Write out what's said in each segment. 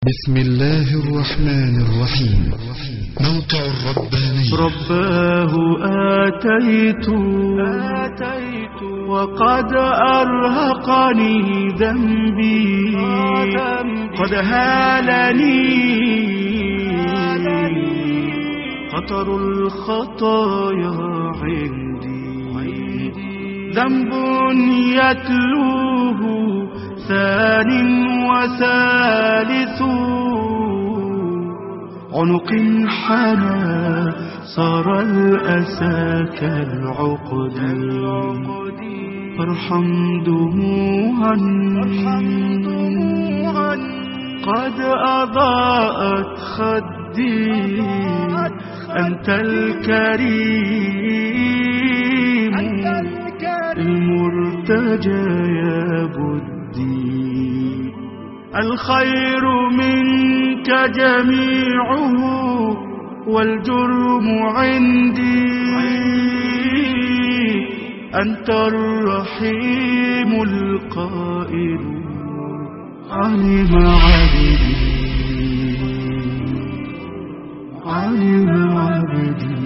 بسم الله الرحمن الرحيم. موقع الرباني. رباه آتيت وقد أرهقني ذنبي قد هالني خطر الخطايا عندي ذنب يتلوه ثان وثالث عنق حنى صار الأسى كالعقد فارحم دموعا قد أضاءت خدي أنت الكريم المرتجى يا بدي الخير منك جميعه والجرم عندي أنت الرحيم القائل علم عبدي علم عبدي.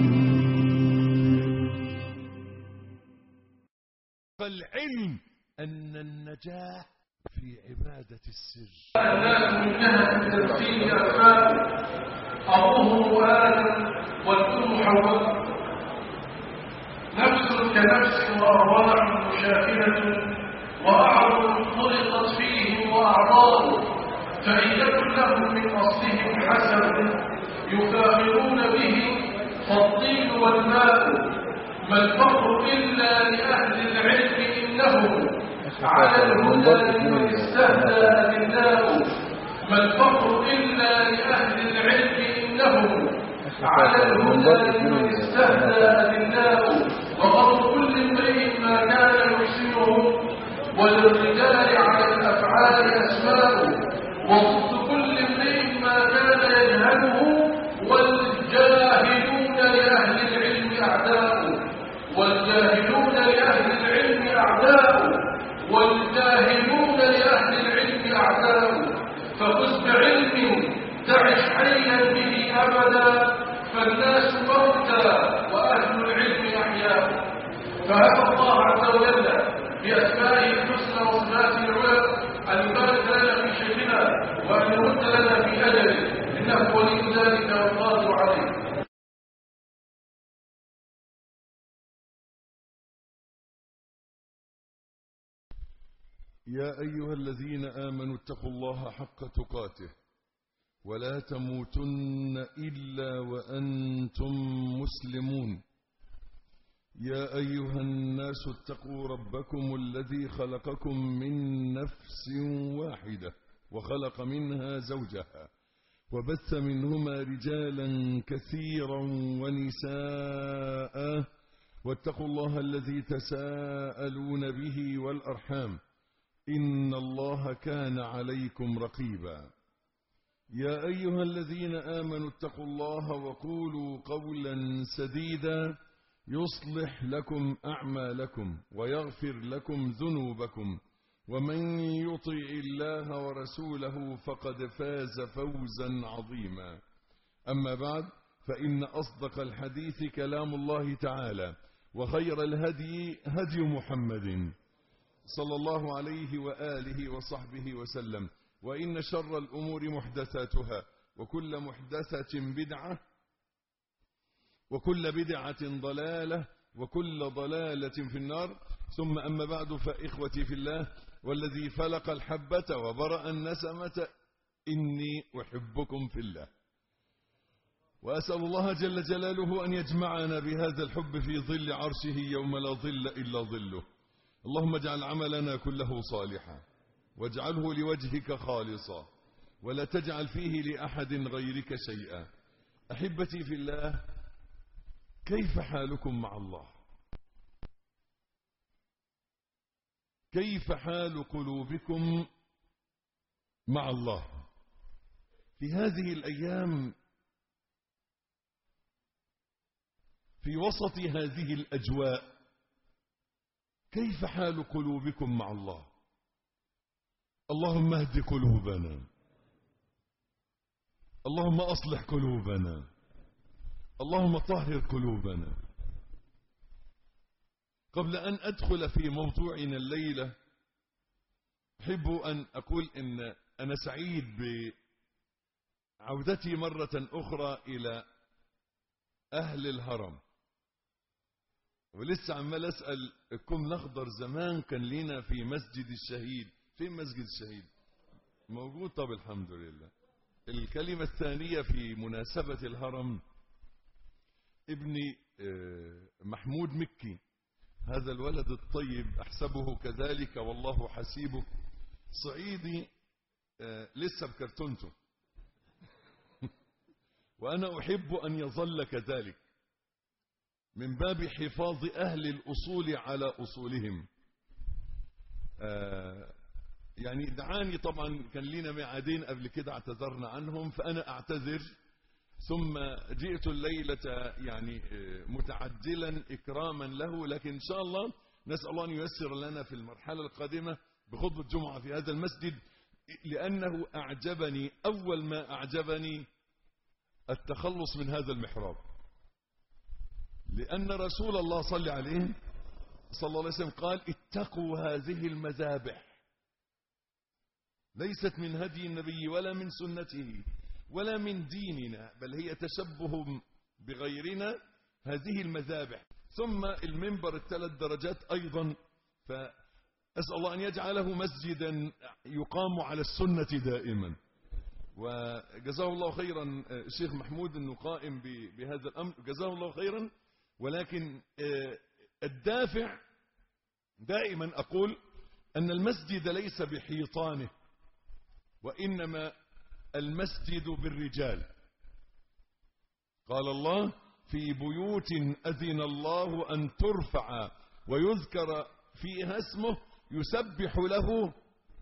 فالعلم أن النجاح في عبادة السر. الناس من جهة تمثيل أسماء أبوه آدم والأم حواء نفس كنفس وأرواح مشاكلة وأعراض خلقت فيهم وأعراض فإن يكن لهم من أصلهم حسب يفاخرون به فالطين والماء ما الفقر إلا لأهل العلم إنهم على الهدى لمن استهدى أدلاء ما الفقر إلا لأهل العلم إنهم على الهدى لمن استهدى أدلاء وغض كل امرئ ما كان يحسنه وللرجال على الأفعال أسماء وضد كل امرئ ما كان يجهله والجاهلون لأهل العلم أعداء والجاهلون لأهل العلم أعداء والجاهلون لأهل العلم أعداء فخذ بعلم تعش حيا به أبدا فالناس موتى وأهل العلم أحياء فهب الله عز وجل بأسمائه الحسنى وصفاته العلى أن يبارك لنا في شيخنا وأن يرد لنا في أجله إنه ولي ذلك والقادر عليه. يا أيها الذين آمنوا اتقوا الله حق تقاته ولا تموتن إلا وأنتم مسلمون. يا أيها الناس اتقوا ربكم الذي خلقكم من نفس واحدة وخلق منها زوجها وبث منهما رجالا كثيرا ونساء واتقوا الله الذي تساءلون به والأرحام إن الله كان عليكم رقيبا. يا أيها الذين آمنوا اتقوا الله وقولوا قولا سديدا يصلح لكم أعمالكم ويغفر لكم ذنوبكم ومن يطع الله ورسوله فقد فاز فوزا عظيما. أما بعد فإن أصدق الحديث كلام الله تعالى وخير الهدي هدي محمد صلى الله عليه وآله وصحبه وسلم وإن شر الأمور محدثاتها وكل محدثة بدعة وكل بدعة ضلالة وكل ضلالة في النار. ثم أما بعد فإخوتي في الله والذي فلق الحبة وبرأ النسمة إني أحبكم في الله وأسأل الله جل جلاله أن يجمعنا بهذا الحب في ظل عرشه يوم لا ظل إلا ظله. اللهم اجعل عملنا كله صالحا واجعله لوجهك خالصا ولا تجعل فيه لأحد غيرك شيئا. أحبتي في الله، كيف حالكم مع الله؟ كيف حال قلوبكم مع الله في هذه الأيام في وسط هذه الأجواء؟ كيف حال قلوبكم مع الله؟ اللهم اهد قلوبنا اللهم أصلح قلوبنا، اللهم طهر قلوبنا. قبل أن أدخل في موضوعنا الليلة أحب أن أقول إن أنا سعيد بعودتي مرة أخرى إلى أهل الهرم. ولسه عمال أسأل كم نخضر زمان كان لنا في مسجد الشهيد. فين مسجد الشهيد؟ موجود. طب الحمد لله. الكلمة الثانية في مناسبة الهرم، ابني محمود مكي، هذا الولد الطيب أحسبه كذلك والله حسيبه، صعيدي لسه بكرتونته وأنا أحب أن يظل كذلك من باب حفاظ أهل الأصول على أصولهم. يعني دعاني، طبعا كان لنا ميعادين قبل كده اعتذرنا عنهم، فأنا أعتذر. ثم جئت الليلة يعني متعجلا إكراما له، لكن إن شاء الله نسأل الله أن ييسر لنا في المرحلة القادمة بخطبة جمعة في هذا المسجد، لأنه أعجبني، أول ما أعجبني التخلص من هذا المحراب، لأن رسول الله صلى عليه صلى الله عليه وسلم قال اتقوا هذه المذابح، ليست من هدي النبي ولا من سنته ولا من ديننا، بل هي تشبه بغيرنا، هذه المذابح. ثم المنبر الثلاث درجات أيضا، فأسأل الله أن يجعله مسجدا يقام على السنة دائما. وجزاه الله خيرا الشيخ محمود أنه قائم بهذا الأمر، جزاه الله خيرا. ولكن الدافع دائما أقول أن المسجد ليس بحيطانه، وإنما المسجد بالرجال. قال الله في بيوت أذن الله أن ترفع ويذكر فيها اسمه يسبح له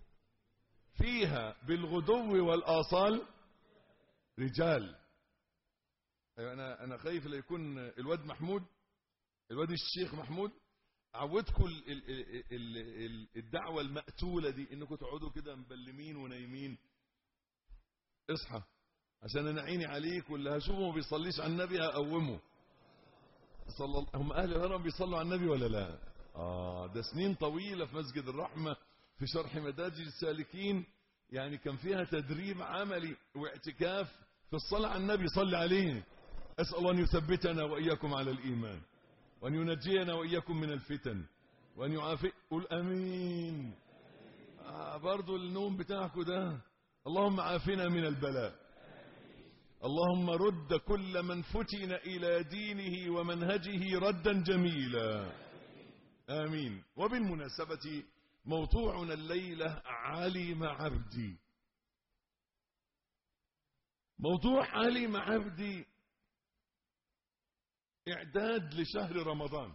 فيها بالغدو والآصال رجال. أنا خايف لا يكون الواد محمود، الواد الشيخ محمود، عودكم الدعوة المقتولة دي انكم تقعدوا كده مبلمين ونايمين. اصحى عشان انا عيني عليك، واللي هشوفه ما بيصليش على النبي هقومه. هم اهل الهرم بيصلوا على النبي ولا لا؟ ده سنين طويلة في مسجد الرحمة في شرح مدارج السالكين، يعني كان فيها تدريب عملي واعتكاف في الصلاة على النبي صلى عليه. أسأل الله أن يثبتنا وإياكم على الإيمان، وأن ينجينا وإياكم من الفتن، وأن يعافي. قل أمين. برضو النوم بتاعكم ده، اللهم عافنا من البلاء، اللهم رد كل من فتن إلى دينه ومنهجه ردا جميلا، آمين. وبالمناسبة موضوعنا الليلة علم عبدي. موضوع علم عبدي إعداد لشهر رمضان،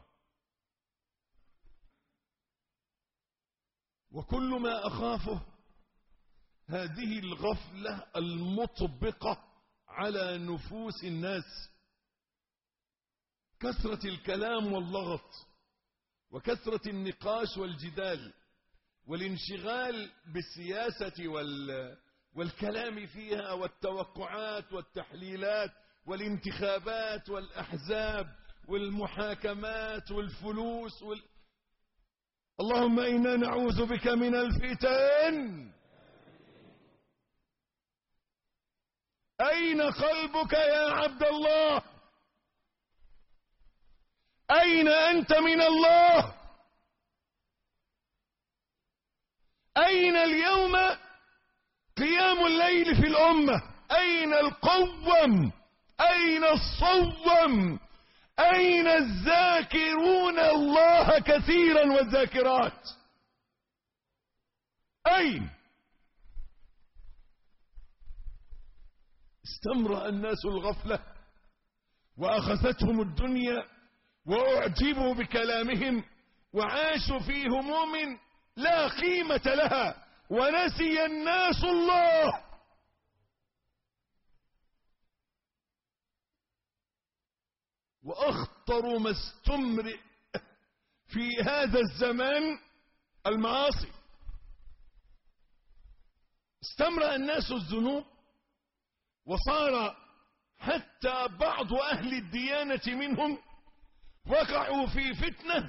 وكل ما أخافه هذه الغفلة المطبقة على نفوس الناس، كثرة الكلام واللغط، وكثرة النقاش والجدال، والانشغال بالسياسة والكلام فيها، والتوقعات والتحليلات، والانتخابات والأحزاب والمحاكمات والفلوس اللهم إنا نعوذ بك من الفتن. أين قلبك يا عبد الله؟ أين أنت من الله؟ أين اليوم قيام الليل في الأمة؟ أين القوم؟ أين الصوم؟ أين الذاكرون الله كثيرا والذاكرات؟ أين؟ استمرأ الناس الغفلة وأخذتهم الدنيا وأعجبوا بكلامهم وعاشوا في هموم لا قيمة لها، ونسي الناس الله. وأخطر ما استمرئ في هذا الزمان، استمرأ الناس الذنوب وصار حتى بعض أهل الديانة منهم وقعوا في فتنة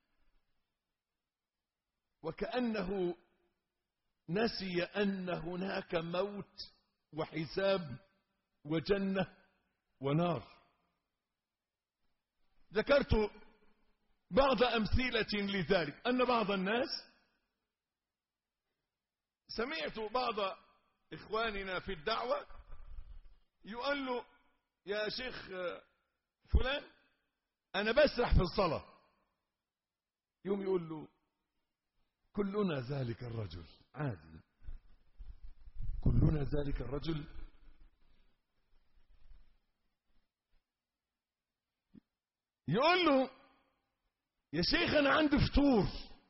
وكأنه نسي أن هناك موت وحساب وجنة ونار. ذكرت بعض أمثلة لذلك، أن بعض الناس، سمعت بعض إخواننا في الدعوة يقول له يا شيخ فلان أنا بسرح في الصلاة، يوم يقول له كلنا ذلك الرجل، عادي، كلنا ذلك الرجل. يقول له يا شيخ أنا عندي فطور،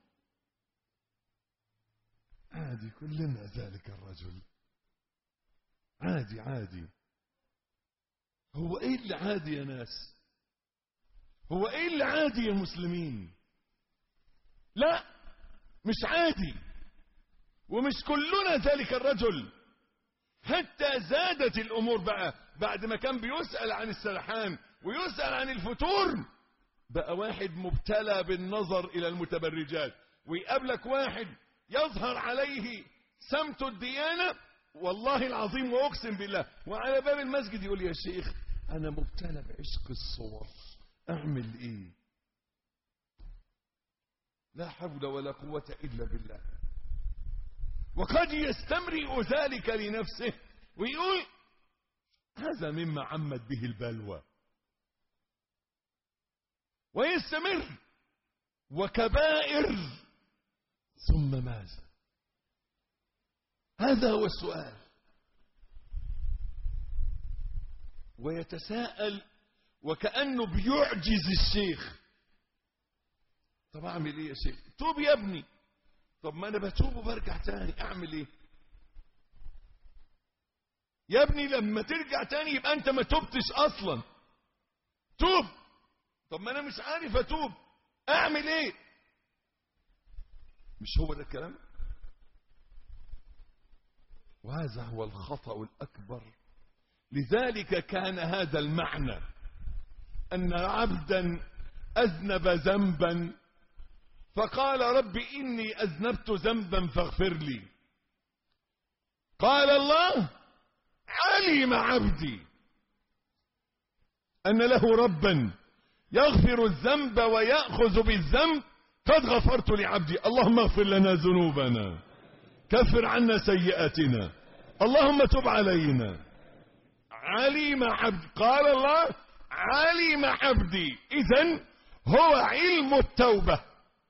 عادي، كلنا ذلك الرجل، عادي عادي. هو ايه اللي عادي يا ناس؟ هو ايه اللي عادي يا مسلمين؟ لا، مش عادي، ومش كلنا ذلك الرجل. حتى زادت الامور بقى، بعد ما كان بيسأل عن السرحان ويسأل عن الفتور، بقى واحد مبتلى بالنظر الى المتبرجات، ويقابلك واحد يظهر عليه سمت الديانة، والله العظيم واقسم بالله، وعلى باب المسجد يقول يا شيخ انا مبتلى بعشق الصور، اعمل ايه؟ لا حول ولا قوة الا بالله. وقد يستمرئ ذلك لنفسه ويقول هذا مما عمت به البلوى، ويستمر، وكبائر، ثم ماذا؟ هذا هو السؤال. ويتساءل وكأنه بيعجز الشيخ. طب اعمل ايه يا شيخ؟ توب يا ابني. طب ما انا بتوب وبرجع تاني، اعمل ايه يا ابني؟ لما ترجع تاني يبقى انت ما توبتش اصلا. توب. طب ما انا مش عارف اتوب، اعمل ايه؟ مش هو ده الكلام؟ وهذا هو الخطأ الأكبر. لذلك كان هذا المعنى، أن عبدا أذنب ذنبا فقال رب إني أذنبت ذنبا فاغفر لي. قال الله علم عبدي أن له ربا يغفر الذنب ويأخذ بالذنب، قد غفرت لعبدي. اللهم اغفر لنا ذنوبنا، كفر عنا سيئاتنا، اللهم تب علينا. علم عبدي، قال الله علم عبدي، إذن هو علم التوبة.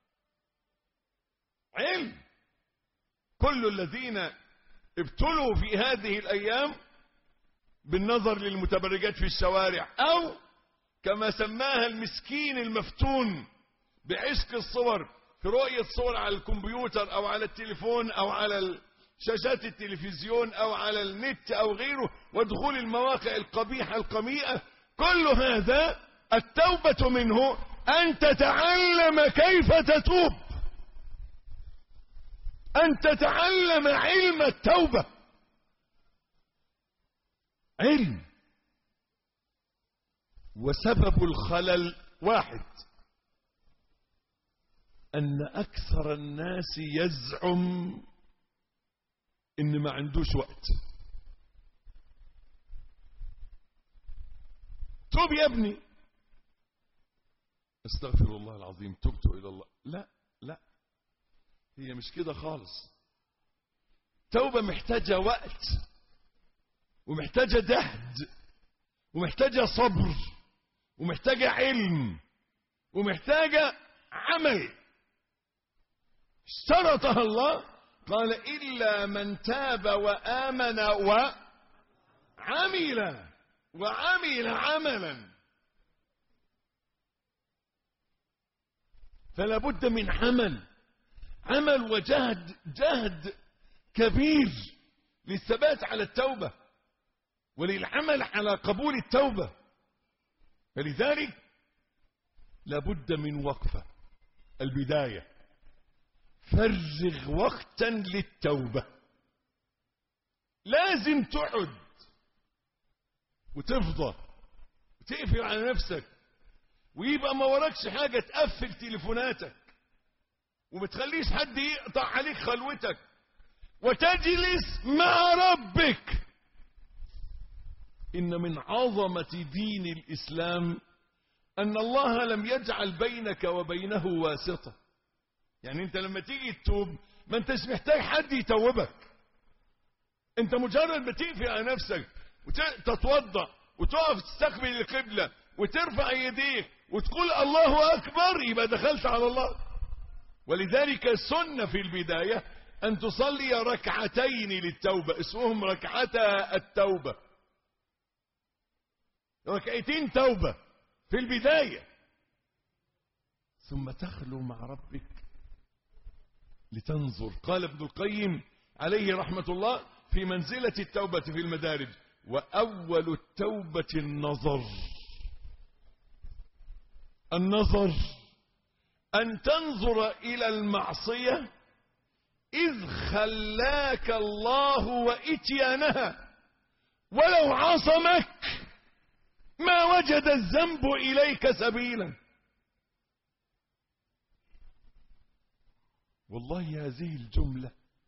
علم. كل الذين ابتلوا في هذه الأيام بالنظر للمتبرجات في الشوارع، أو كما سماها المسكين المفتون بعشق الصور، في رؤية صور على الكمبيوتر أو على التليفون أو على شاشات التلفزيون أو على النت أو غيره، ودخول المواقع القبيحة القميئة. كل هذا التوبة منه أن تتعلم كيف تتوب، أن تتعلم علم التوبة. علم. وسبب الخلل واحد، أن أكثر الناس يزعم إن ما عندوش وقت. توب يا ابني. استغفر الله العظيم، تبت إلى الله. لا لا، هي مش كده خالص. توبة محتاجة وقت، ومحتاجة جهد، ومحتاجة صبر، ومحتاجة علم، ومحتاجة عمل. اشترطها الله، قال إلا من تاب وآمن وعمل عملا. فلا بد من عمل وجهد، جهد كبير للثبات على التوبة وللعمل على قبول التوبة. فلذلك لا بد من وقفة. البداية، فرغ وقتا للتوبة. لازم تقعد وتفضى وتقفل على نفسك، ويبقى ما وراكش حاجة، تقفل تليفوناتك وما تخليش حد يقطع عليك خلوتك، وتجلس مع ربك. إن من عظمة دين الإسلام أن الله لم يجعل بينك وبينه واسطة. يعني أنت لما تيجي تتوب ما أنتش محتاج حد يتوبك، أنت مجرد ما تقفل على نفسك وتتوضأ وتقف تستقبل القبلة وترفع يديك وتقول الله أكبر، يبقى دخلت على الله. ولذلك السنة في البداية أن تصلي ركعتين للتوبة، اسمهم ركعتا التوبة، ركعتين توبة في البداية، ثم تخلو مع ربك لتنظر. قال ابن القيم عليه رحمة الله في منزلة التوبة في المدارج: وأول التوبة النظر. النظر أن تنظر إلى المعصية إذ خلاك الله وإتيانها، ولو عصمك ما وجد الذنب إليك سبيلا. والله هذه الجملة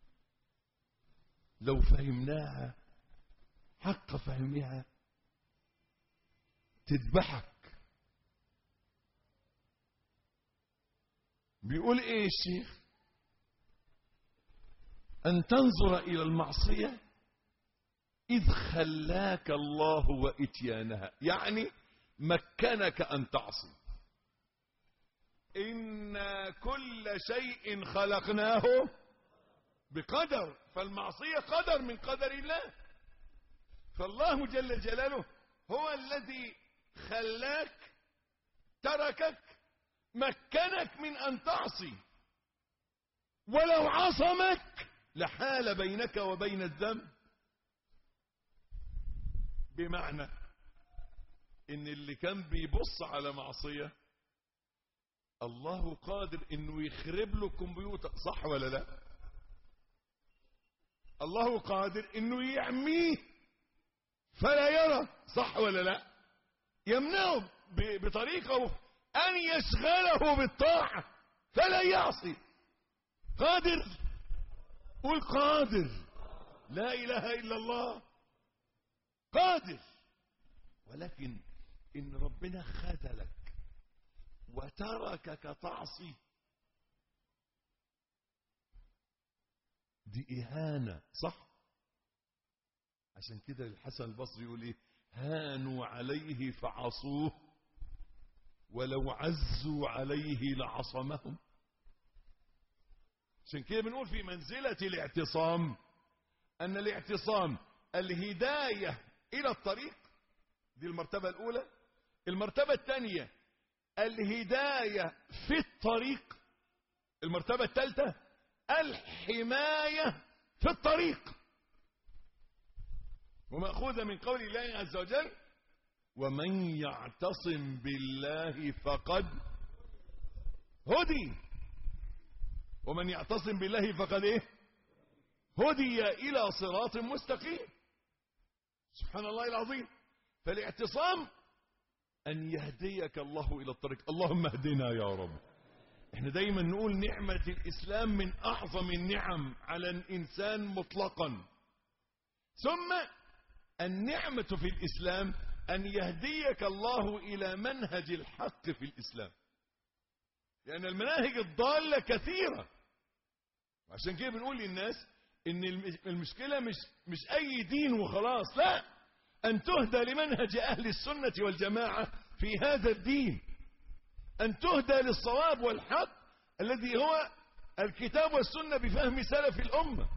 لو فهمناها حق فهمها تذبحك. بيقول ايه الشيخ؟ أن تنظر إلى المعصية إذ خلاك الله وإتيانها، يعني مكنك أن تعصي. إن كل شيء خلقناه بقدر، فالمعصية قدر من قدر الله. فالله جل جلاله هو الذي خلاك، تركك، مكنك من أن تعصي، ولو عصمك لحال بينك وبين الذنب. بمعنى ان اللي كان بيبص على معصية الله قادر انه يخرب له الكمبيوتر، صح ولا لا؟ الله قادر انه يعميه فلا يرى، صح ولا لا؟ يمنعه بطريقة ان يشغله بالطاعة فلا يعصي. قادر، قل قادر، لا اله الا الله، قادر. ولكن ان ربنا خذلك وتركك تعصي دي إهانة، صح؟ عشان كده الحسن البصري يقول ايه؟ هانوا عليه فعصوه ولو عزوا عليه لعصمهم. عشان كده بنقول في منزلة الاعتصام أن الاعتصام الهداية إلى الطريق، دي المرتبة الأولى. المرتبة الثانية الهداية في الطريق. المرتبة الثالثة الحماية في الطريق، ومأخوذة من قول الله عز وجل: ومن يعتصم بالله فقد هدي. ومن يعتصم بالله فقد ايه؟ هدي إلى صراط مستقيم. سبحان الله العظيم. فالاعتصام أن يهديك الله إلى الطريق. اللهم اهدنا يا رب. احنا دايما نقول نعمة الإسلام من أعظم النعم على الإنسان مطلقا. ثم النعمة في الإسلام أن يهديك الله إلى منهج الحق في الإسلام، لأن المناهج الضالة كثيرة. وعشان كده بنقول للناس إن المشكلة مش أي دين وخلاص، لا، أن تهدى لمنهج أهل السنة والجماعة في هذا الدين، أن تهدى للصواب والحق الذي هو الكتاب والسنة بفهم سلف الأمة،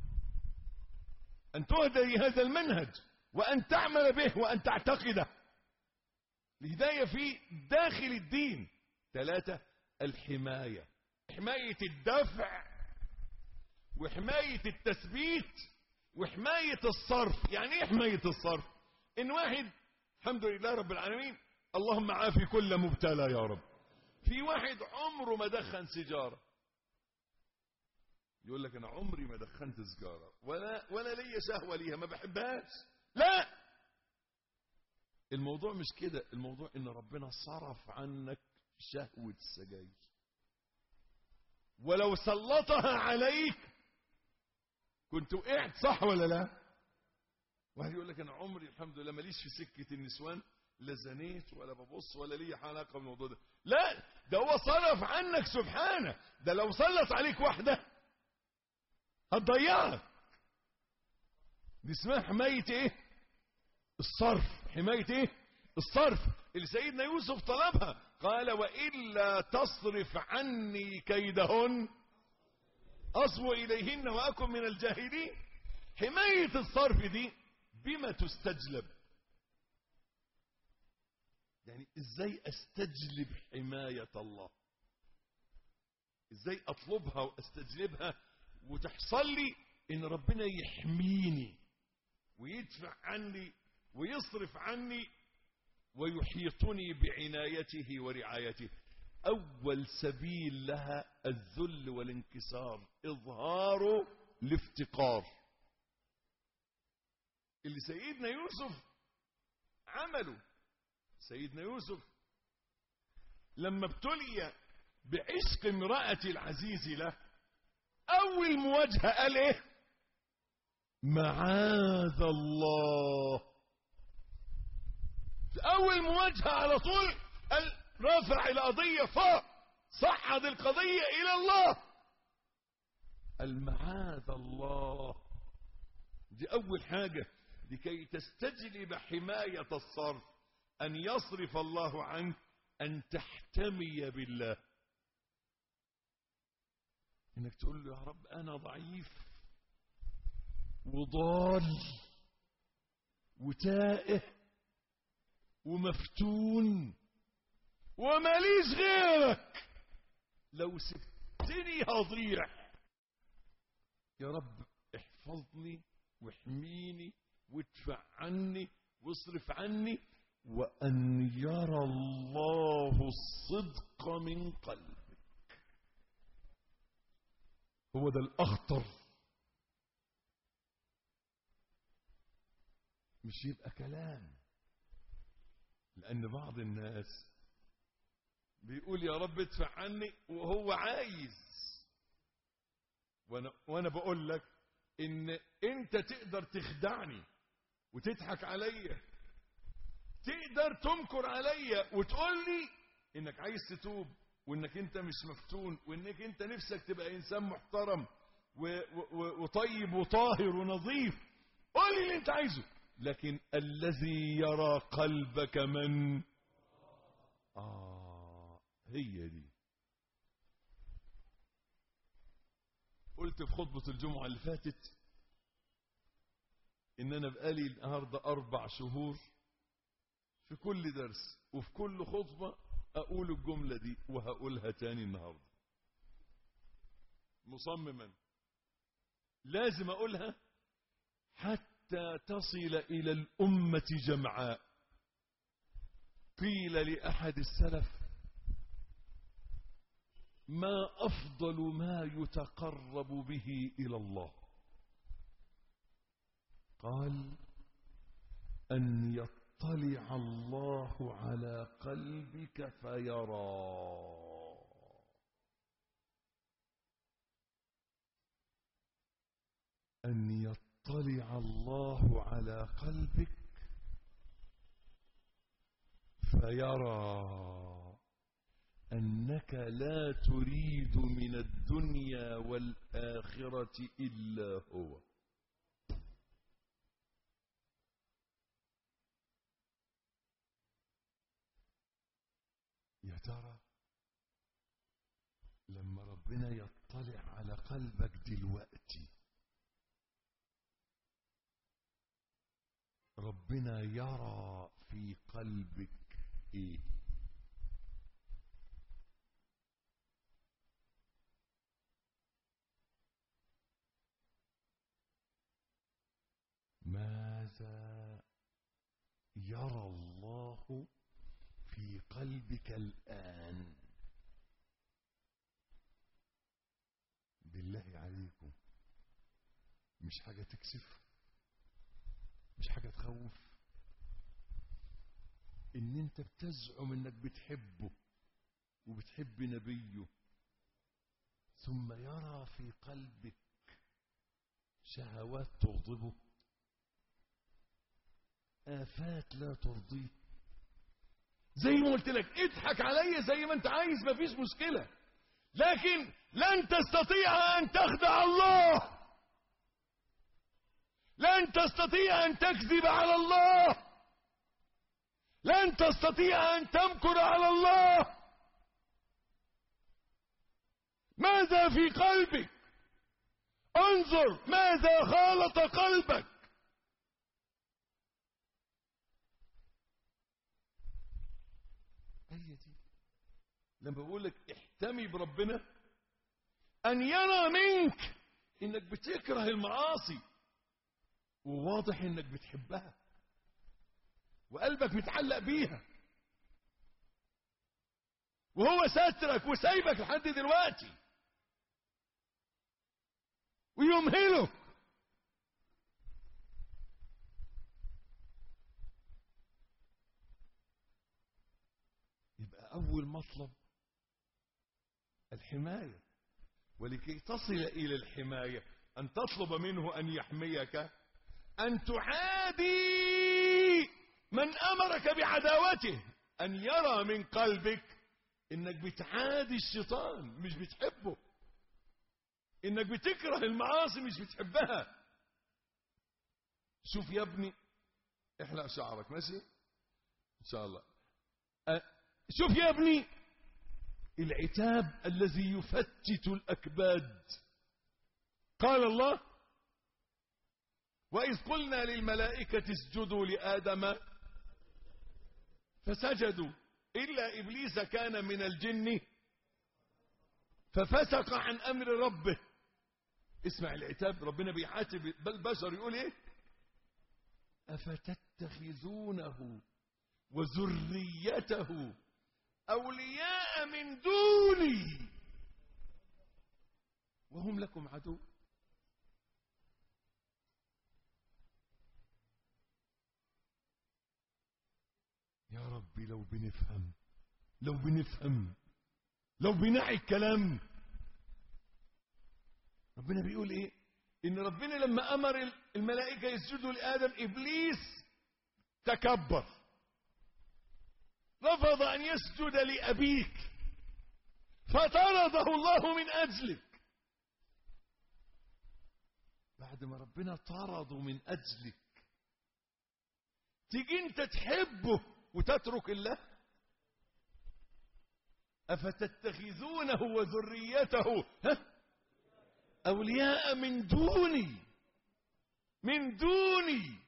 أن تهدى لهذا المنهج وأن تعمل به وأن تعتقده. الهداية في داخل الدين. 3 الحماية، حماية الدفع وحماية التثبيت وحماية الصرف. يعني ايه حماية الصرف؟ ان واحد الحمد لله رب العالمين اللهم عافي كل مبتلى يا رب، في واحد عمره ما دخن سيجارة، يقول لك انا عمري ما دخنت سيجارة ولا ليا شهوة ليها، ما بحبهاش. لا، الموضوع مش كده، الموضوع ان ربنا صرف عنك شهوة السجاير، ولو سلطها عليك كنت وقعت، صح ولا لا؟ واحد يقول لك انا عمري الحمد لله ماليش في سكة النسوان، لا زنيت ولا ببص ولا لي علاقة بالموضوع ده. لا، ده هو صرف عنك سبحانه. ده لو سلط عليك واحدة هتضيعك. دي اسمها حماية ايه؟ الصرف. حماية ايه؟ الصرف اللي سيدنا يوسف طلبها. قال وإلا تصرف عني كيدهن أصب إليهن وأكن من الجاهلين. حماية الصرف دي بما تستجلب؟ يعني ازاي استجلب حماية الله؟ ازاي اطلبها واستجلبها وتحصل لي؟ ان ربنا يحميني ويدفع عني ويصرف عني ويحيطني بعنايته ورعايته. اول سبيل لها الذل والانكسار، اظهار الافتقار اللي سيدنا يوسف عمله. سيدنا يوسف لما ابتلي بعشق امرأة العزيز له، اول مواجهة قال ايه؟ معاذ الله. في اول مواجهة على طول قال رفع القضية فوق، صعد القضية الى الله، قال معاذ الله. دي اول حاجة لكي تستجلب حماية الصرف، أن يصرف الله عنك، أن تحتمي بالله. إنك تقول له يا رب أنا ضعيف وضال وتائه ومفتون وماليش غيرك، لو سبتني هضيع. يا رب احفظني واحميني وادفع عني واصرف عني، وأن يرى الله الصدق من قلبك. هو ده الأخطر. مش يبقى كلام، لأن بعض الناس بيقول يا رب ادفع عني وهو عايز. وأنا بقول لك إن أنت تقدر تخدعني وتضحك عليا، تقدر تمكر عليا وتقول لي انك عايز تتوب وانك انت مش مفتون وانك انت نفسك تبقى انسان محترم وطيب وطاهر ونظيف. قول لي اللي انت عايزه، لكن الذي يرى قلبك من؟ هي دي. قلت في خطبة الجمعة اللي فاتت ان انا بقالي النهاردة 4 شهور في كل درس وفي كل خطبة أقول الجملة دي وهقولها تاني النهاردة، مصمما لازم أقولها حتى تصل إلى الأمة جمعاء. قيل لأحد السلف ما أفضل ما يتقرب به إلى الله؟ قال أن يطلع الله على قلبك فيرى. أن يطلع الله على قلبك فيرى أنك لا تريد من الدنيا والآخرة إلا هو. يا ترى لما ربنا يطلع على قلبك دلوقتي ربنا يرى في قلبك ايه؟ ماذا يرى الله في قلبك الآن؟ بالله عليكم مش حاجة تكسف، مش حاجة تخوف، ان انت بتزعم انك بتحبه وبتحب نبيه، ثم يرى في قلبك شهوات تغضبه، آفات لا ترضيه. زي ما قلت لك اضحك علي زي ما انت عايز، مفيش مشكلة، لكن لن تستطيع ان تخدع الله، لن تستطيع ان تكذب على الله، لن تستطيع ان تمكر على الله. ماذا في قلبك؟ انظر ماذا خالط قلبك. هي دي لما بقول لك احتمي بربنا، ان يرى منك انك بتكره المعاصي وواضح انك بتحبها وقلبك متعلق بيها، وهو ساترك وسايبك لحد دلوقتي ويمهلك. يبقى أول مطلب الحماية، ولكي تصل إلى الحماية أن تطلب منه أن يحميك، أن تعادي من أمرك بعداوته، أن يرى من قلبك إنك بتعادي الشيطان مش بتحبه، إنك بتكره المعاصي مش بتحبها. شوف يا ابني، احلق شعرك ماشي إن شاء الله. شوف يا ابني، العتاب الذي يفتت الأكباد. قال الله: وإذ قلنا للملائكة اسجدوا لآدم فسجدوا إلا إبليس كان من الجن ففسق عن أمر ربه. اسمع العتاب، ربنا بيحاسب البشر يقول ايه؟ أفتتخذونه وذريته أولياء من دوني وهم لكم عدو. يا ربي لو بنفهم، لو بنعي الكلام. ربنا بيقول ايه؟ ان ربنا لما امر الملائكة يسجدوا لآدم، ابليس تكبر، رفض ان يسجد لأبيك فطرده الله من اجلك. بعد ما ربنا طرده من اجلك تيجي انت تحبه وتترك الله؟ أفتتخذونه وذريته أولياء من دوني.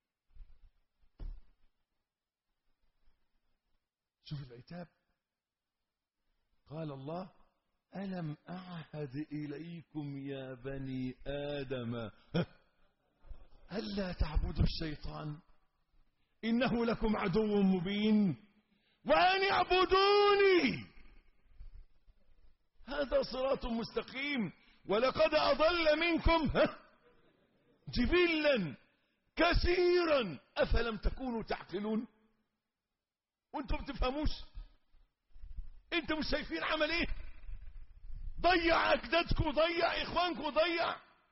شوف العتاب. قال الله: ألم أعهد إليكم يا بني آدم ألا تعبدوا الشيطان إنه لكم عدو مبين وأن اعبدوني هذا صراط مستقيم ولقد أضل منكم جبلا كثيرا أفلم تكونوا تعقلون. وانتم بتفهموش؟ انتم مش شايفين عمل ايه؟ ضيع أجدادكم، ضيع إخوانكم، ضيع،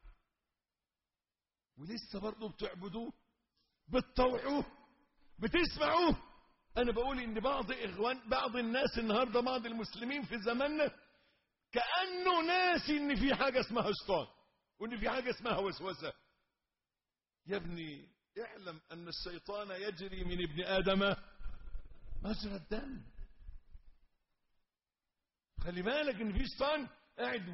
ولسه برضه بتعبدوه، بتطوعوه، بتسمعوه. أنا بقول إن بعض الناس النهاردة، بعض المسلمين في زماننا، كأنه ناسي إن في حاجة اسمها شيطان وإن في حاجة اسمها وسوسة. يا ابني اعلم أن الشيطان يجري من ابن آدم مجرى الدم. خلي بالك إن في شيطان قاعد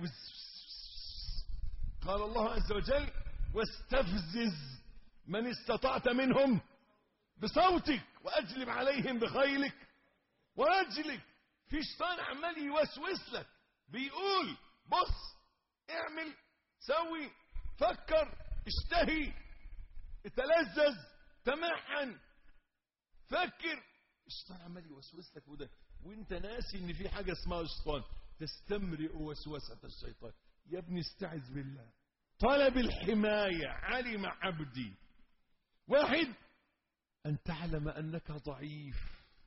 قال الله عز وجل: واستفزز من استطعت منهم بصوتك وأجلب عليهم بخيلك ورجلك. في شيطان عمال يوسوس لك، بيقول بص، اعمل، سوي، فكر، اشتهي، اتلذذ، تمحن، فكر. الشيطان عمال يوسوس لك وده، وانت ناسي ان في حاجة اسمها شيطان. تستمرئ وسوسة الشيطان. يا ابني استعذ بالله. طلب الحماية. علم عبدي: واحد، أن تعلم أنك ضعيف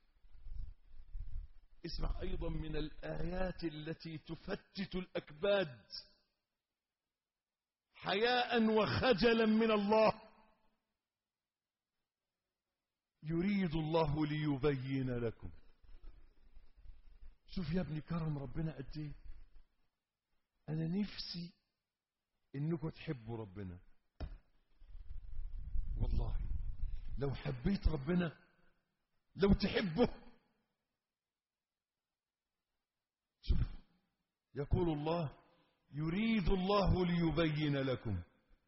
اسمع أيضا من الآيات التي تفتت الأكباد حياء وخجلا من الله: يريد الله ليبين لكم. شوف يا ابني كرم ربنا قد ايه. انا نفسي انكم تحبوا ربنا. والله لو حبيت ربنا، لو تحبه، شوف يقول الله: يريد الله ليبين لكم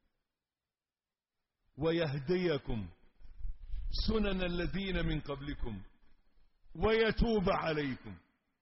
ويهديكم سنن الذين من قبلكم ويتوب عليكم.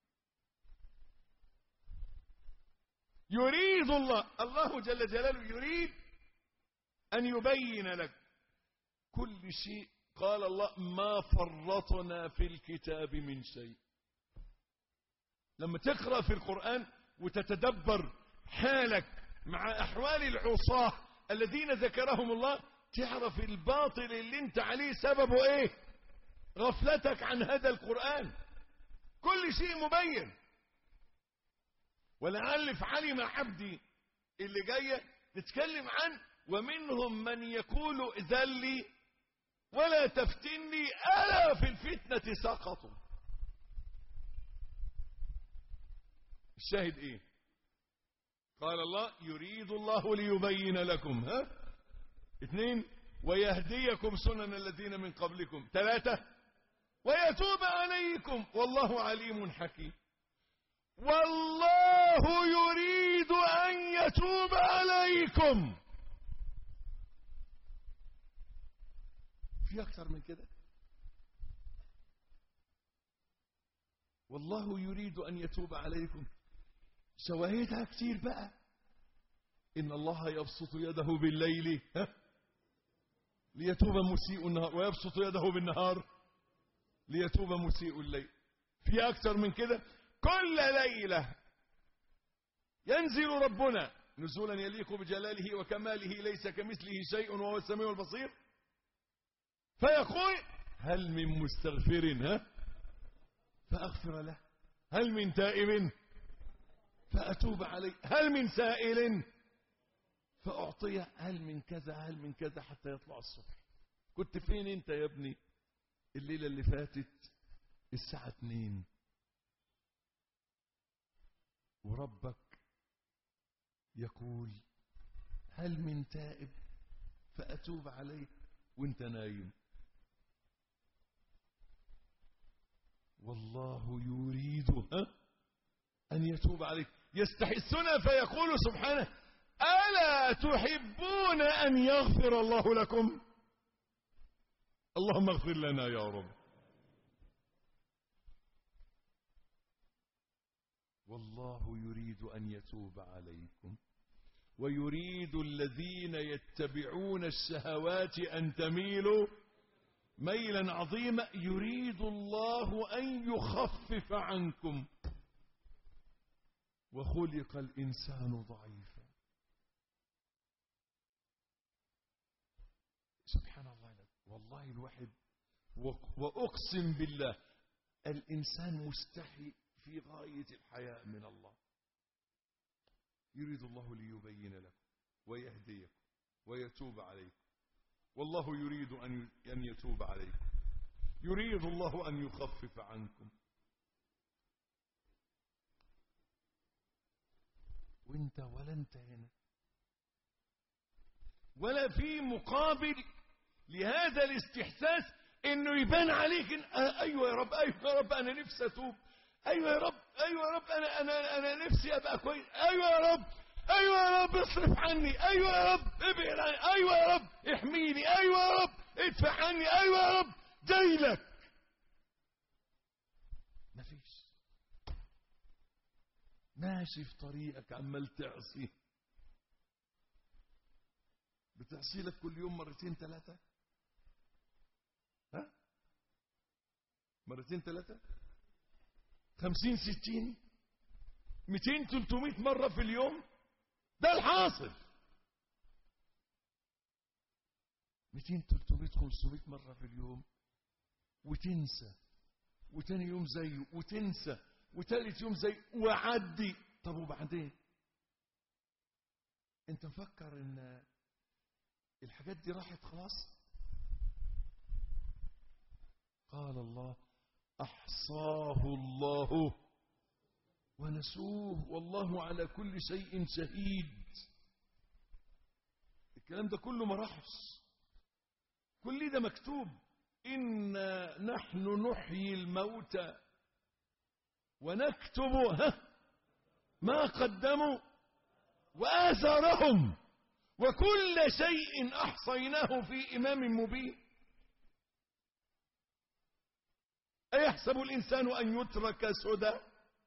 يريد الله جل جلاله يريد أن يبين لك كل شيء. قال الله: ما فرطنا في الكتاب من شيء. لما تقرأ في القرآن وتتدبر حالك مع أحوال العصاة الذين ذكرهم الله، تعرف الباطل اللي انت عليه سببه ايه. غفلتك عن هذا القرآن. كل شيء مبين. ولعل فعلي مع عبدي اللي جاية نتكلم عن: ومنهم من يقول ذلي ولا تفتني ألا في الفتنة سقطوا. الشاهد ايه؟ قال الله: يريد الله ليبين لكم. 2: ويهديكم سنن الذين من قبلكم. 3: ويتوب عليكم والله عليم حكيم. والله يريد أن يتوب عليكم. في أكثر من كده؟ والله يريد أن يتوب عليكم. شواهدها كتير بقى. إن الله يبسط يده بالليل ليتوب مسيء النهار، ويبسط يده بالنهار ليتوب مسيء الليل. في أكثر من كده. كل ليلة ينزل ربنا نزولا يليق بجلاله وكماله ليس كمثله شيء وهو السميع البصير، فيقول: هل من مستغفر فأغفر له، هل من تائب فأتوب عليه، هل من سائل فأعطيه، هل من كذا، هل من كذا، حتى يطلع الصبح. كنت فين انت يا ابني الليلة اللي فاتت الساعة 2 وربك يقول: هل من تائب فأتوب عليه، وانت نايم؟ والله يريد أن يتوب عليك. يستحسنا فيقول سبحانه: ألا تحبون أن يغفر الله لكم؟ اللهم اغفر لنا يا رب. والله يريد أن يتوب عليكم ويريد الذين يتبعون الشهوات أن تميلوا ميلا عظيما. يريد الله أن يخفف عنكم وخلق الإنسان ضعيفا. سبحان الله. والله الواحد وأقسم بالله الإنسان مستحي في غاية الحياء من الله. يريد الله ليبين لكم ويهديكم ويتوب عليكم. والله يريد أن يتوب عليكم. يريد الله أن يخفف عنكم. وانت ولا انت هنا ولا في مقابل لهذا الاستحساس انه يبان عليك ايوه يا رب، ايوه يا رب انا نفسي اتوب، ايوه يا رب، ايوه يا رب انا نفسي ابقى كويس، ايوه يا رب، ايوه يا رب اصرف عني، ايوه يا رب ابعد عني، ايوه يا رب احميني، ايوه يا رب ادفع عني، ايوه يا رب جايلك. مفيش. ماشي في طريقك عمال تعصي، بتعصي لك كل يوم 2 3 مرتين، 2 3 50 60 200 300 مرة في اليوم. ده الحاصل. 200 300 500 مرة في اليوم، وتنسى، وتاني يوم زيه، وتنسى، وثالث يوم زي وعدي. طب وبعدين انت مفكر ان الحاجات دي راحت خلاص؟ قال الله احصاه الله ونسوه والله على كل شيء شهيد. الكلام ده كله ما راحش، كل ده مكتوب. إنا نحن نحيي الموتى ونكتب ما قدموا وآثارهم وكل شيء أحصيناه في إمام مبين. أيحسب الإنسان أن يترك سدى؟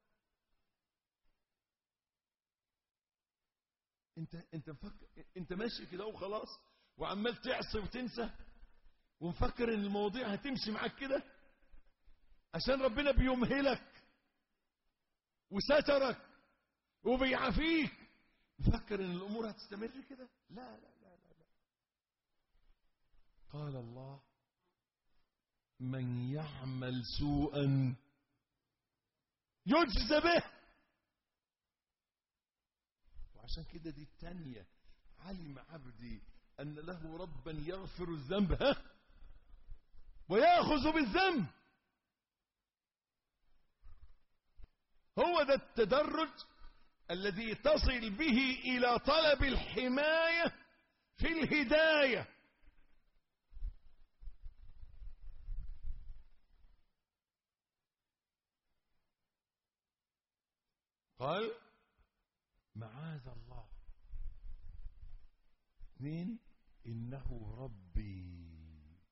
انت ماشي كده وخلاص وعمال تعصي وتنسى ومفكر ان المواضيع هتمشي معاك كده عشان ربنا بيمهلك وسترك وبيعافيك، مفكر ان الامور هتستمر كده. لا لا لا لا لا. قال الله من يعمل سوءا يجزى به. وعشان كده دي الثانية، علم عبدي أن له ربا يغفر الذنب ويأخذ بالذنب. هو ده التدرج الذي تصل به إلى طلب الحماية في الهداية. قال معاذ الله. 2 إنه ربي.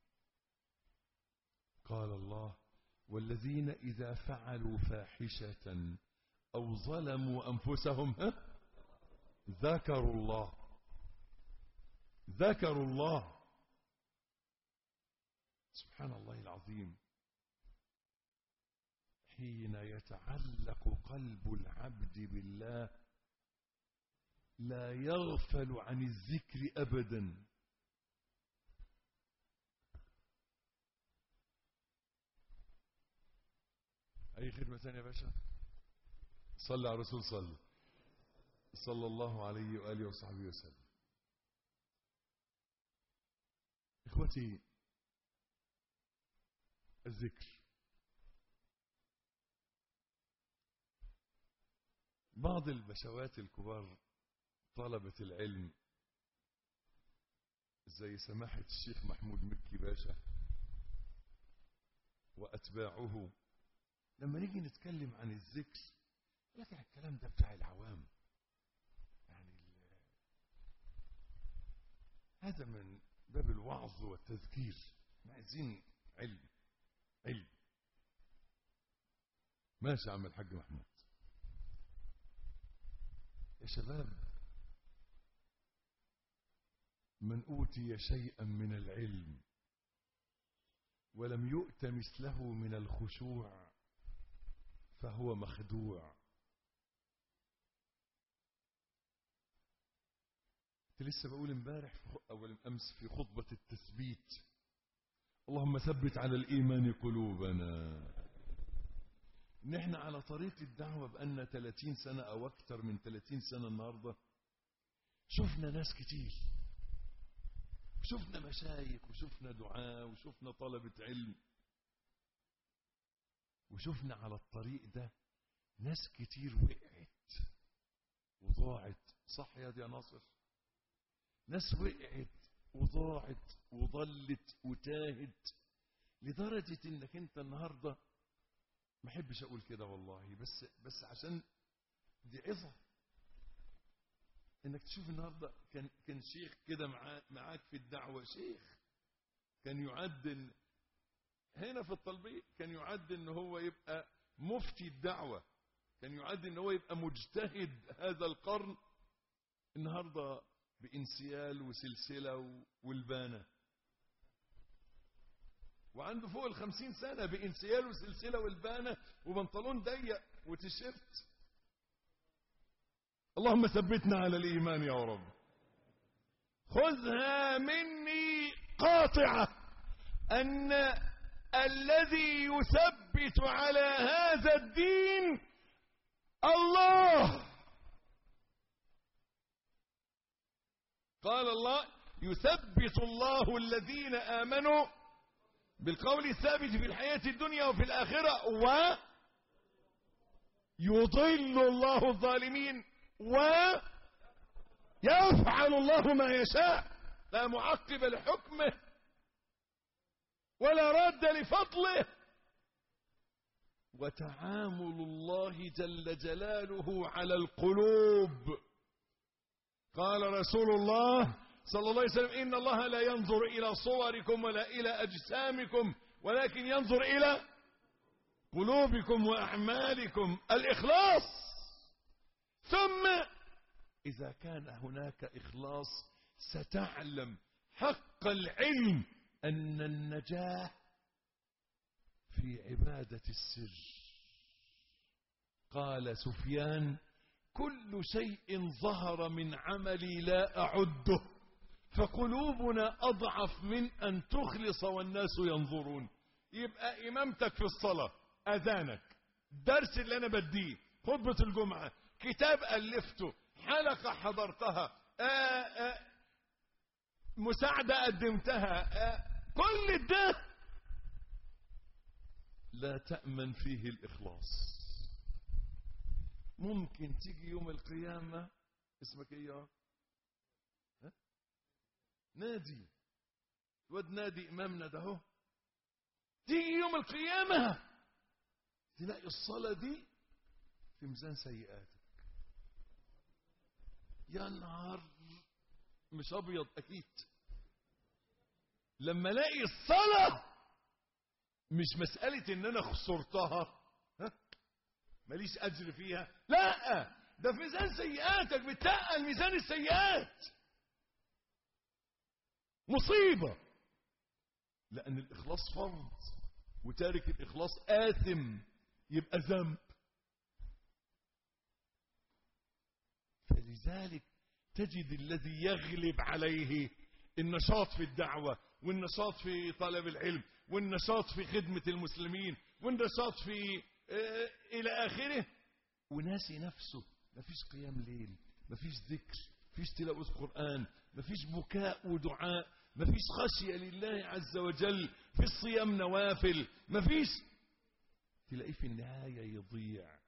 قال الله والذين إذا فعلوا فاحشة أو ظلموا أنفسهم ذكروا الله. سبحان الله العظيم. حين يتعلق قلب العبد بالله لا يغفل عن الذكر أبدا. أي خدمة ثانية يا باشا؟ صلى على الرسول صلى الله عليه وآله وصحبه وسلم. إخوتي، الذكر. بعض البشوات الكبار طلبة العلم زي سماحة الشيخ محمود مكي باشا وأتباعه لما نيجي نتكلم عن الذكر لكن الكلام ده بتاع العوام، يعني هذا من باب الوعظ والتذكير. عايزين علم. ماشي يا عم الحاج محمود. يا شباب، من أوتي شيئا من العلم ولم يؤت مثله من الخشوع فهو مخدوع. لسه بقول امبارح أو أمس في خطبة التثبيت، اللهم ثبت على الإيمان قلوبنا. نحن على طريق الدعوة بقالنا 30 سنة أو أكثر من 30 سنة. النهاردة شفنا ناس كتير، وشفنا مشايخ، وشفنا دعاء، وشفنا طلبة علم، وشفنا على الطريق ده ناس كتير وقعت وضاعت. صح يا دي يا ناصر؟ ناس وقعت وضاعت وضلت وتاهت لدرجة انك انت النهاردة ما احبش اقول كده والله، بس عشان دي عظة انك تشوف النهاردة كان شيخ كده معاك في الدعوة، شيخ كان يعد هنا في الطلبية، كان يعد ان هو يبقى مفتي الدعوة، كان يعد ان هو يبقى مجتهد هذا القرن. النهاردة بإنسيال وسلسلة والبانة، وعنده فوق 50 سنة بإنسيال وسلسلة والبانة وبنطلون ضيق وتيشيرت. اللهم ثبتنا على الإيمان يا رب. خذها مني قاطعة أن الذي يثبت على هذا الدين الله. قال الله: يثبت الله الذين آمنوا بالقول الثابت في الحياة الدنيا وفي الآخرة ويضل الله الظالمين ويفعل الله ما يشاء، لا معقب لحكمه ولا راد لفضله. وتعامل الله جل جلاله على القلوب. قال رسول الله صلى الله عليه وسلم: إن الله لا ينظر إلى صوركم ولا إلى أجسامكم ولكن ينظر إلى قلوبكم وأعمالكم. الإخلاص. ثم إذا كان هناك إخلاص ستعلم حق العلم أن النجاة في عبادة السر. قال سفيان: كل شيء ظهر من عملي لا أعده، فقلوبنا أضعف من أن تخلص والناس ينظرون. يبقى إمامتك في الصلاة، أذانك، درس اللي أنا بديه، خطبة الجمعة، كتاب ألفته، حلقة حضرتها، مساعدة قدمتها، كل ده لا تأمن فيه الإخلاص. ممكن تيجي يوم القيامة، اسمك ايه يا نادي، الواد نادي امامنا ده هو، تيجي يوم القيامة تلاقي الصلاة دي في ميزان سيئاتك. يا نهار، مش ابيض اكيد لما الاقي الصلاة مش مسألة ان انا خسرتها ماليش اجر فيها، لا، ده في ميزان سيئاتك، بتقل ميزان السيئات. مصيبة. لان الاخلاص فرض، وتارك الاخلاص آثم، يبقى ذنب. فلذلك تجد الذي يغلب عليه النشاط في الدعوة، والنشاط في طلب العلم، والنشاط في خدمة المسلمين، والنشاط في إلى آخره، وناسي نفسه. مفيش قيام ليل، مفيش ذكر، مفيش تلاوة قرآن، مفيش بكاء ودعاء، مفيش خشية لله عز وجل، في الصيام نوافل، مفيش. تلاقيه في النهاية يضيع،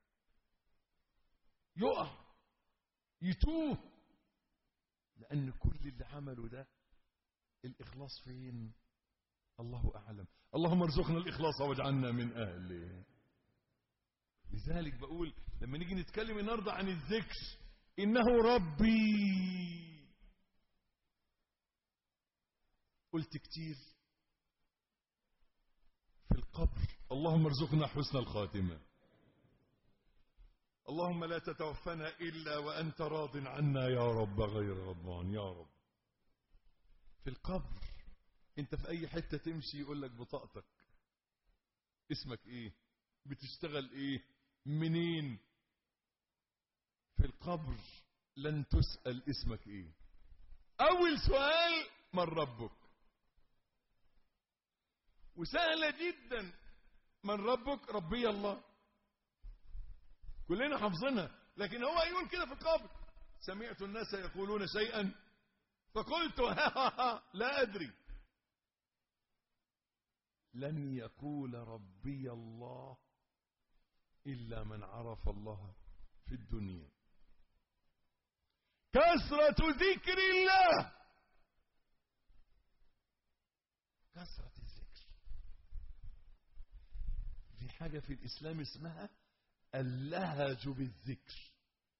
يقع، يتوه، لأن كل اللي عمله ده الإخلاص فين؟ الله أعلم. اللهم ارزقنا الإخلاص واجعلنا من أهله. لذلك بقول لما نيجي نتكلم النهارده عن الذكر، إنه ربي، قلت كتير في القبر: اللهم ارزقنا حسن الخاتمة، اللهم لا تتوفنا إلا وأنت راض عنا يا رب غير غضبان يا رب. في القبر انت في اي حتة تمشي يقول لك بطاقتك، اسمك ايه، بتشتغل ايه، منين. في القبر لن تسأل اسمك ايه، اول سؤال من ربك. وسهلة جدا، من ربك؟ ربي الله، كلنا حافظينها. لكن هو يقول كده في القبر: سمعت الناس يقولون شيئا فقلت لا أدري. لن يقول ربي الله إلا من عرف الله في الدنيا. كثرة ذكر الله، كثرة الذكر. في حاجة في الإسلام اسمها اللهج بالذكر.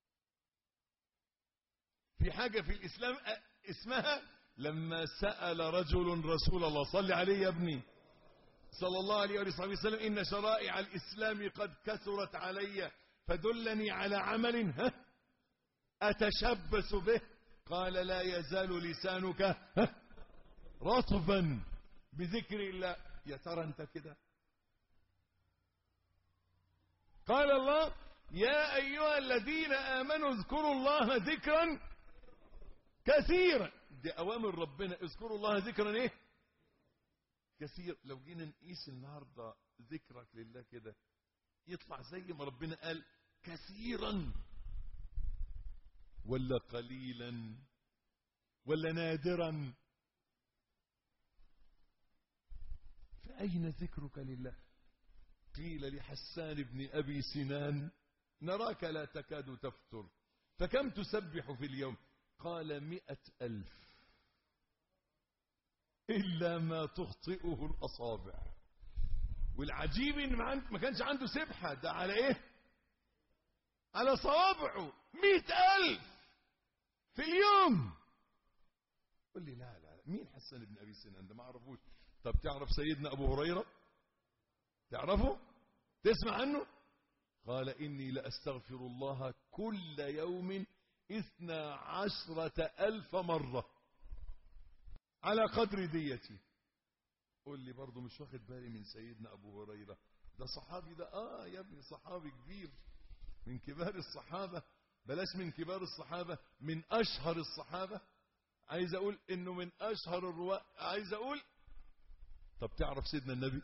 في حاجة في الإسلام اسمها لما سأل رجل رسول الله، صلي عليه يا ابني، صلى الله عليه وسلم: إن شرائع الإسلام قد كثرت علي فدلني على عمل أتشبث به. قال: لا يزال لسانك رطبا بذكر الله. يا ترى انت كده؟ قال الله: يا أيها الذين آمنوا اذكروا الله ذكرا كثيرا. دي أوامر ربنا، اذكروا الله ذكرا ايه كثير. لو جينا نقيس النهاردة ذكرك لله كده، يطلع زي ما ربنا قال: كثيرا ولا قليلا ولا نادرا؟ فأين ذكرك لله؟ قيل لحسان بن أبي سنان نراك لا تكاد تفتر، فكم تسبح في اليوم؟ قال 100,000 إلا ما تخطئه الأصابع. والعجيب إن ما كانش عنده سبحة، ده على إيه؟ على صوابعه 100,000 في اليوم. قل لي لا لا، مين حسان بن أبي سنان ده؟ ما أعرفوش. طب تعرف سيدنا أبو هريرة؟ تعرفه؟ تسمع عنه؟ قال إني لأستغفر الله كل يوم 12,000 مرة على قدر ديتي. قل لي برضو مش واخد بالي من سيدنا أبو هريرة؟ ده صحابي ده، يا ابني صحابي كبير من كبار الصحابة، بلاش من كبار الصحابة، من أشهر الصحابة. عايز أقول إنه من أشهر الرواة. عايز أقول طب تعرف سيدنا النبي؟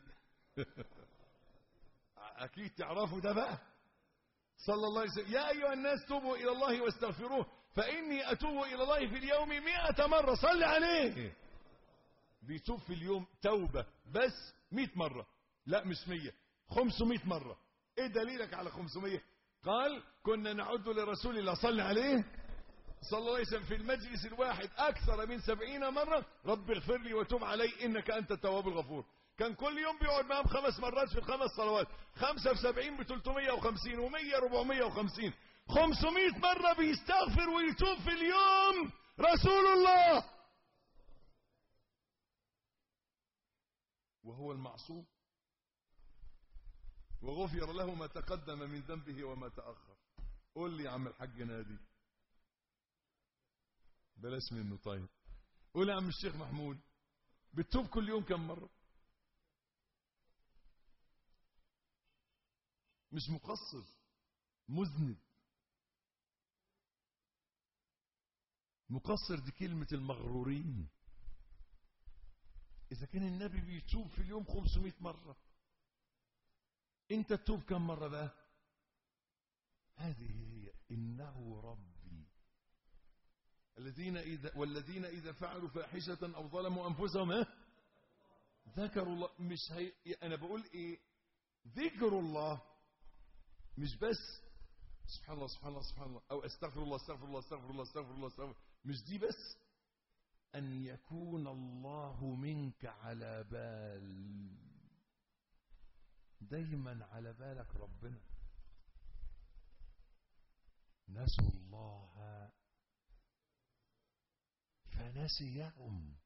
أكيد تعرفوا ده بقى، صلى الله عليه وسلم. يا أيها الناس توبوا إلى الله واستغفروه فإني أتوب إلى الله في اليوم 100 مرة. صل عليه. بيتوب في اليوم توبة بس 100 مرة، لا مش 100، 500 مرة. إيه دليلك على 500؟ قال كنا نعد لرسول الله صلى عليه صلى الله عليه وسلم في المجلس الواحد أكثر من 70 مرة رب اغفر لي وتوب علي إنك أنت التواب الغفور. كان كل يوم بيقعد معهم 5 مرات في ال5 صلوات، 5 في 70 ب350 و100 450، 500 مرة بيستغفر ويتوب في اليوم رسول الله، وهو المعصوم وغفر له ما تقدم من ذنبه وما تأخر. قول لي يا عم الحاج نادي، بلاش منه. طيب قول يا عم الشيخ محمود، بتتوب كل يوم كم مرة؟ مش مقصر، مذنب. مقصر دي كلمة المغرورين. إذا كان النبي بيتوب في اليوم 500 مرة، أنت تتوب كم مرة بقى؟ هذه هي إنه ربي. والذين إذا فعلوا فاحشة أو ظلموا أنفسهم ذكروا الله. مش أنا بقول إيه؟ ذكر الله، مش بس سبحان الله سبحان الله سبحان الله أو استغفر الله استغفر الله استغفر الله استغفر الله استغفر، مش دي بس. أن يكون الله منك على بال، دايما على بالك ربنا. نسوا الله فنسيهم،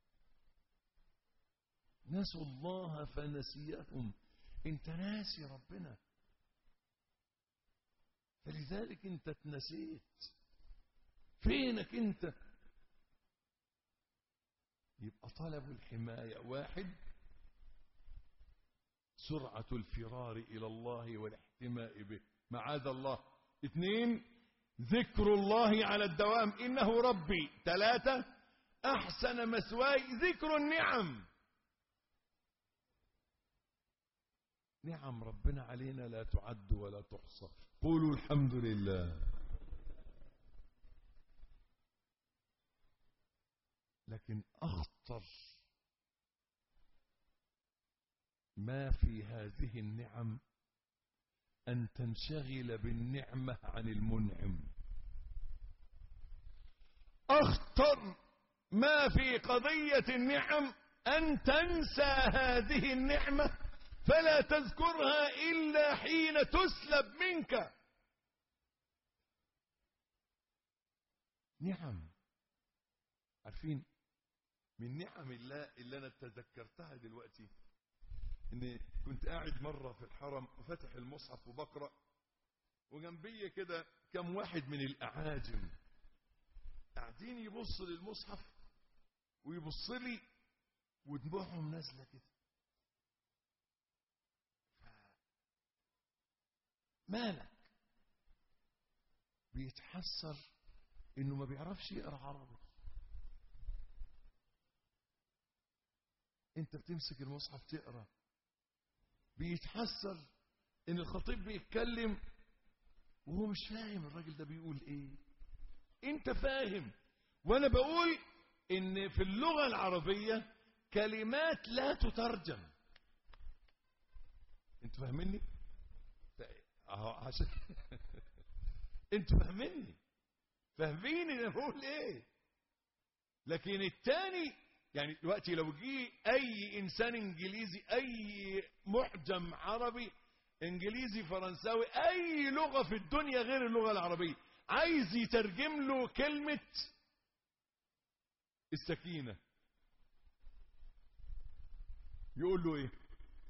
نسوا الله فنسيهم. انت ناسي ربنا، فلذلك انت اتنسيت. فينك انت؟ يبقى طلب الحماية 1 سرعة الفرار إلى الله والاحتماء به معاذ الله. 2 ذكر الله على الدوام إنه ربي. 3 أحسن مثواي ذكر النعم. نعم ربنا علينا لا تعد ولا تحصى. قولوا الحمد لله. لكن أخطر ما في هذه النعم أن تنشغل بالنعمة عن المنعم. أخطر ما في قضية النعم أن تنسى هذه النعمة فلا تذكرها إلا حين تسلب منك. نعم، عارفين من نعم الله اللي أنا تذكرتها دلوقتي، إني كنت قاعد مرة في الحرم وفتح المصحف وبقرأ، وجنبي كده كم واحد من الأعاجم قاعدين يبص للمصحف ويبص لي ودموعهم نازلة كده. مالك؟ بيتحسر إنه ما بيعرفش يقرأ عربي. انت بتمسك المصحف تقرأ. بيتحسر ان الخطيب بيتكلم وهو مش فاهم الراجل ده بيقول ايه. انت فاهم. وانا بقول ان في اللغة العربية كلمات لا تترجم. انتوا فاهميني؟ عشان انتوا فاهمين انا بقول ايه. لكن التاني يعني دلوقتي لو جه اي انسان انجليزي، اي محجم عربي، انجليزي، فرنساوي، اي لغة في الدنيا غير اللغة العربية، عايز يترجم له كلمة السكينة، يقول له ايه؟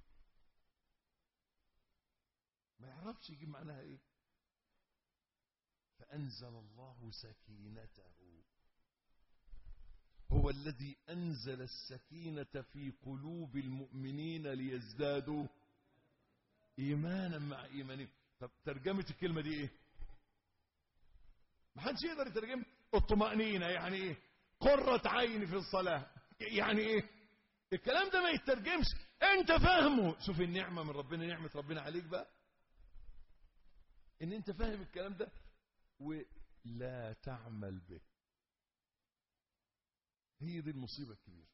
ما يعرفش يجيب معناها ايه. فأنزل الله سكينته، هو الذي أنزل السكينة في قلوب المؤمنين ليزدادوا إيمانا مع إيمانهم. طب ترجمة الكلمة دي إيه؟ ما حدش يقدر يترجم. الطمأنينة يعني إيه؟ قرة عين في الصلاة يعني إيه؟ الكلام ده ما يترجمش، أنت فاهمه. شوف النعمة من ربنا، نعمة ربنا عليك بقى إن أنت فاهم الكلام ده ولا تعمل به. هي دي المصيبة الكبيرة.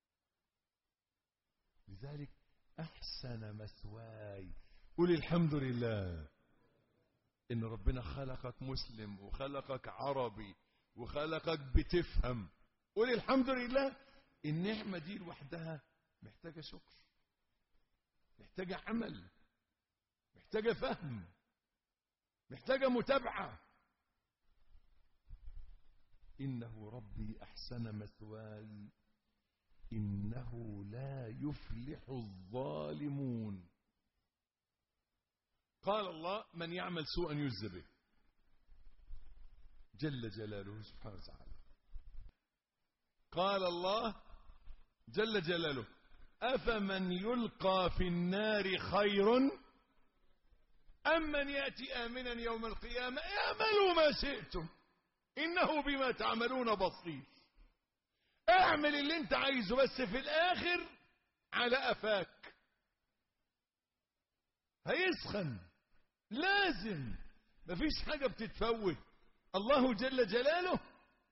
لذلك أحسن مثواي، قل الحمد لله إن ربنا خلقك مسلم وخلقك عربي وخلقك بتفهم. قل الحمد لله. النعمة دي لوحدها محتاجة شكر، محتاجة عمل، محتاجة فهم، محتاجة متابعة. إنه ربي أحسن مثواي إنه لا يفلح الظالمون. قال الله من يعمل سوءا يجزى به، جل جلاله سبحانه وتعالى. قال الله جل جلاله أفمن يلقى في النار خير أم من يأتي آمنا يوم القيامة اعملوا ما شئتم إنه بما تعملون بصير. اعمل اللي انت عايزه بس في الآخر على أفاك هيسخن. لازم، مفيش حاجة بتتفوت. الله جل جلاله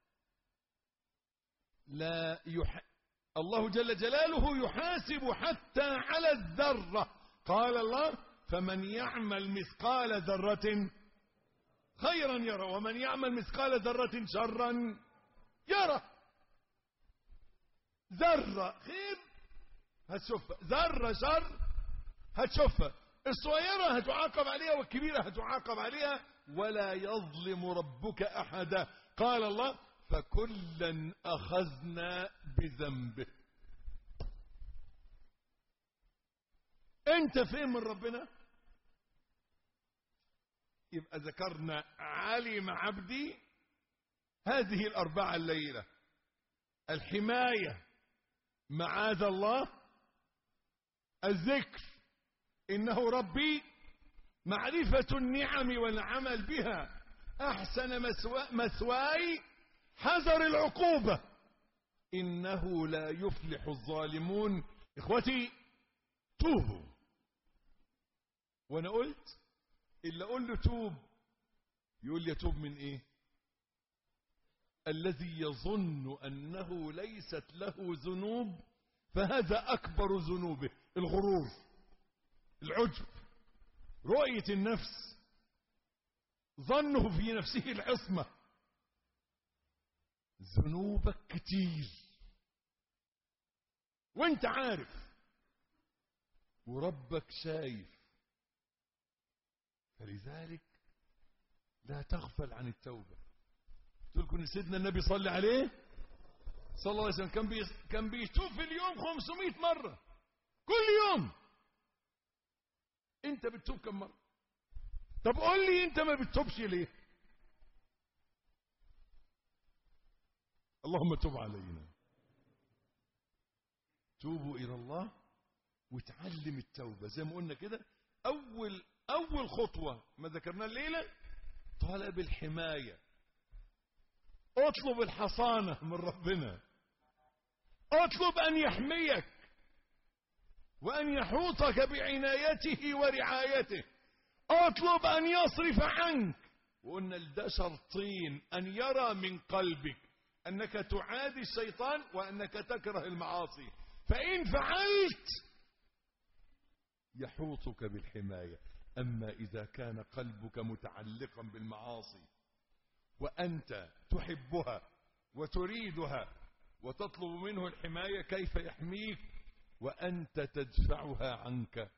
الله جل جلاله يحاسب حتى على الذرة. قال الله فمن يعمل مثقال ذرة خيرا يرى ومن يعمل مثقال ذرة شرا يرى. ذرة خير هتشوفها، ذرة شر هتشوفها. الصغيرة هتعاقب عليها والكبيرة هتعاقب عليها، ولا يظلم ربك أحدا. قال الله فكلا أخذنا بذنبه. انت فين من ربنا؟ يبقى ذكرنا علم عبدي هذه الأربعة الليلة: الحماية معاذ الله، الذكر إنه ربي، معرفة النعم والعمل بها، أحسن مثواي، حذر العقوبة، إنه لا يفلح الظالمون. إخوتي توبوا. وأنا قلت إلا أقول له توب يقول لي توب من إيه؟ الذي يظن أنه ليست له ذنوب فهذا أكبر ذنوبه. الغرور، العجب، رؤية النفس، ظنه في نفسه العصمة. ذنوبك كتير وانت عارف وربك شايف. فلذلك لا تغفل عن التوبة. قلت لكم سيدنا النبي صلى عليه صلى الله عليه وسلم كان بيتوب في اليوم 500 مرة كل يوم. انت بتتوب كم مرة؟ طب قول لي انت ما بتتوبش ليه؟ اللهم تب علينا. توبوا إلى الله وتعلم التوبة زي ما قلنا كده. أول خطوة ما ذكرنا الليلة طلب الحماية. اطلب الحصانة من ربنا، اطلب أن يحميك وأن يحوطك بعنايته ورعايته. اطلب أن يصرف عنك. وقلنا ده شرطين: أن يرى من قلبك أنك تعادي الشيطان وأنك تكره المعاصي، فإن فعلت يحوطك بالحماية. أما إذا كان قلبك متعلقا بالمعاصي وأنت تحبها وتريدها وتطلب منه الحماية، كيف يحميك وأنت تدفعها عنك؟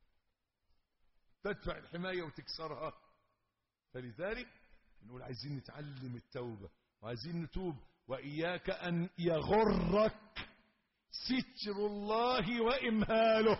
تدفع الحماية وتكسرها. فلذلك نقول عايزين نتعلم التوبة وعايزين نتوب. وإياك أن يغرك ستر الله وإمهاله.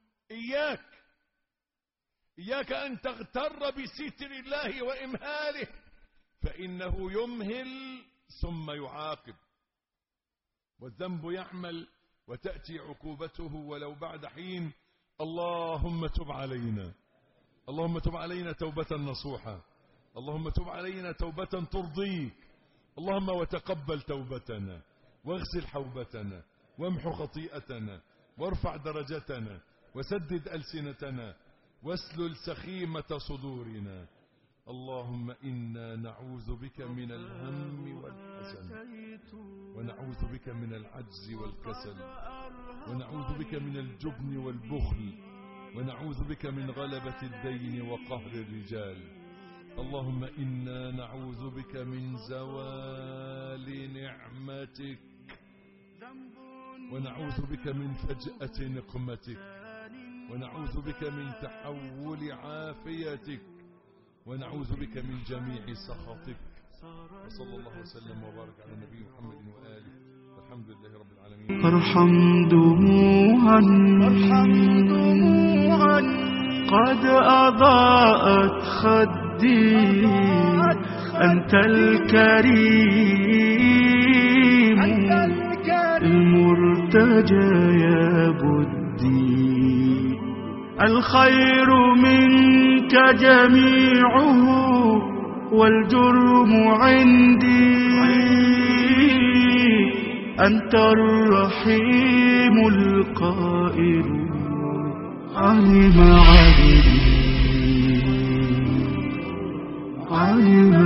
إياك أن تغتر بستر الله وإمهاله، فإنه يمهل ثم يعاقب، والذنب يعمل وتأتي عقوبته ولو بعد حين. اللهم تب علينا، اللهم تب علينا توبة نصوحة، اللهم تب علينا توبة ترضيك، اللهم وتقبل توبتنا واغسل حوبتنا وامحو خطيئتنا وارفع درجتنا وسدد ألسنتنا واسلل سخيمة صدورنا. اللهم إنا نعوذ بك من الهم والحزن، ونعوذ بك من العجز والكسل، ونعوذ بك من الجبن والبخل، ونعوذ بك من غلبة الدين وقهر الرجال. اللهم إنا نعوذ بك من زوال نعمتك، ونعوذ بك من فجأة نقمتك، ونعوذ بك من تحول عافيتك، ونعوذ بك من جميع سخطك. وصلى الله وسلم وبارك على النبي محمد وآله، والحمد لله رب العالمين. ارحم دموعا قد أضاءت خدي، أنت الكريم المرتجى يا بدي. الخير منك جميعه والجرم عندي، أنت الرحيم القائل علم عبدي، علم